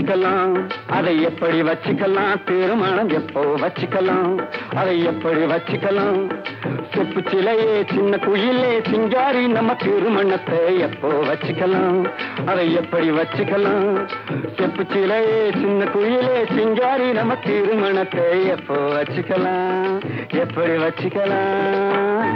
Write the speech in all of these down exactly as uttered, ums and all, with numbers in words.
வச்சுக்கலாம், அதை எப்படி வச்சுக்கலாம், திருமணம் எப்போ வச்சுக்கலாம், அதை எப்படி வச்சுக்கலாம், செப்பு சிலையே சின்ன குயிலே சிங்காரி நம்ம திருமணத்தை எப்போ வச்சுக்கலாம், அதை எப்படி வச்சுக்கலாம், செப்பு சிலையே சின்ன குயிலே சிங்காரி நம்ம திருமணத்தை எப்போ வச்சுக்கலாம், எப்படி வச்சுக்கலாம்.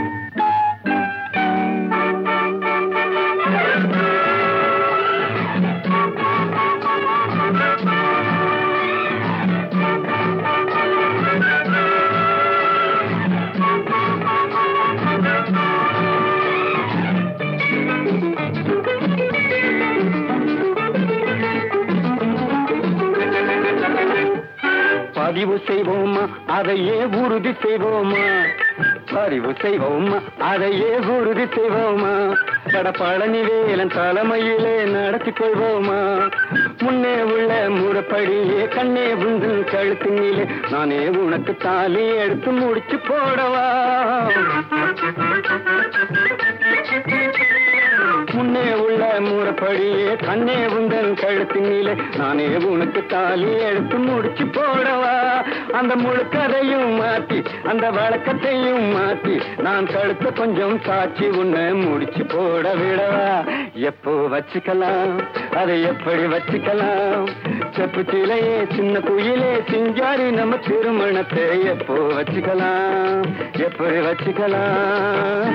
பதிவு செய்வோமா அதையே உறுதி செய்வோமா, பதிவு செய்வோமா அதையே உறுதி செய்வோமா, கடப்பழனி வேலன் தலைமையிலே நடத்தி கொள்வோமா, முன்னே உள்ள முறைப்படியே கண்ணே உந்து கழுத்தினிலே நானே உனக்கு தாலி எடுத்து முடிச்சு போடவா, முன்னே உள்ள முறைப்படியே கண்ணே உந்தன் கழுத்தினிலே நானே உனக்கு தாலி எடுத்து முடிச்சு போடவா, அந்த முழுக்கதையும் மாத்தி அந்த வழக்கத்தையும் மாத்தி நான் கழுத்த கொஞ்சம் சாட்சி உன்னை முடிச்சு போட விடவா, எப்போ வச்சுக்கலாம், அதை எப்படி வச்சுக்கலாம், செப்பு சிலையே சின்ன குயிலே சிங்காரி நம்ம திருமணத்தை எப்போ வச்சுக்கலாம், எப்படி வச்சுக்கலாம்.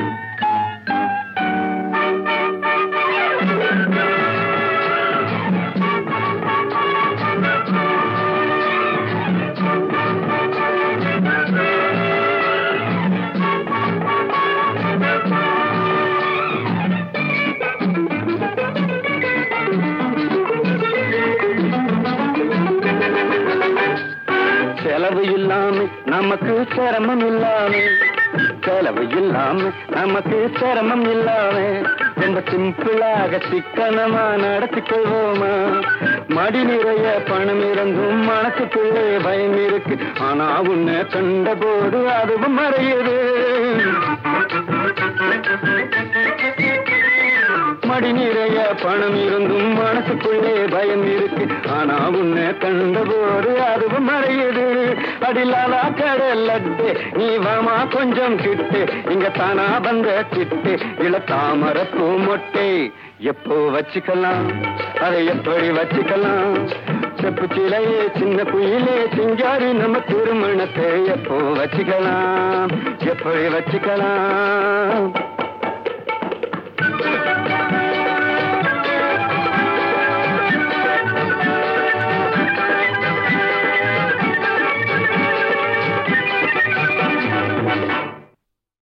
செலவு இல்லாம நமக்கு சிரமம் இல்லாம, செலவு இல்லாம நமக்கு சிரமம் இல்லாம ரொம்ப சிம்பிளாக சிக்கனமா நடத்தி கொள்வோமா, மடி நிறைய பணம் இருந்தும் மனசுக்குள்ளே பயம் இருக்கு, ஆனா உன்னை கண்ட போது அதுவும் மறையுது, மடி நிறைய பணம் இருந்தும் மனசுக்குள்ளே பயம் இருக்கு, ஆனா உன்னை கண்டபோது அதுவும் மறையுது, அடிலாலா கடல் அட்டு நீ வாமா கொஞ்சம் கிட்டு, இங்க தானா வந்த கிட்டு இள தாமர பூ மொட்டை எப்போ வச்சுக்கலாம், அதை எப்படி வச்சுக்கலாம், செப்பு சிலையே சின்ன குயிலே சிங்காரி நம்ம திருமணத்தை எப்போ வச்சுக்கலாம், எப்படி வச்சுக்கலாம்.